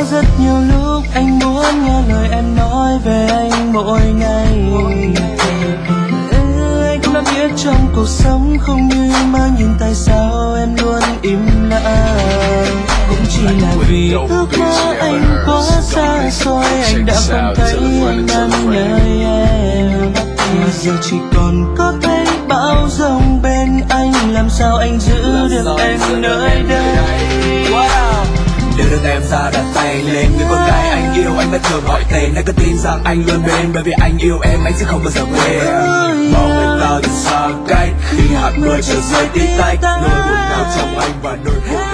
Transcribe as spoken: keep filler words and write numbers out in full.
rất nhiều lúc anh muốn nghe lời em nói về anh mỗi ngày. Ừ, anh cũng đã biết trong cuộc sống không như mà nhìn tại sao em luôn im lặng. Cũng chỉ là vì ước mơ anh quá xa xôi, anh đã không thấy anh đang nhớ em. Mà giờ chỉ còn có thấy bão giông bên anh, làm sao anh giữ được em nơi đây. Đưa được em ra đặt tay lên người con gái anh yêu, anh vẫn thường hỏi tên. Anh cứ tin rằng anh luôn bên, bởi vì anh yêu em anh sẽ không bao giờ quên. Bao người ta từ xa cách khi hạt mưa trở rơi tí tách, nỗi buồn nào trong anh và nỗi buồn